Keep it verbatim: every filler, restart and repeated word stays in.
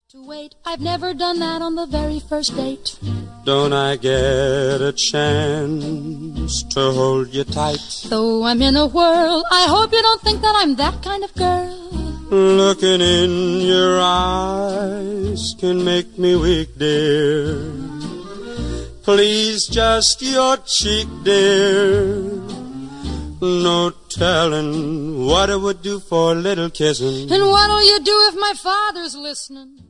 To wait, I've never done that on the very first date. Don't I get a chance to hold you tight? Though I'm in a whirl, I hope you don't think that I'm that kind of girl. Looking in your eyes can make me weak, dear. Please, just your cheek, dear. No telling what it would do for a little kissing. And what'll you do if my father's listening?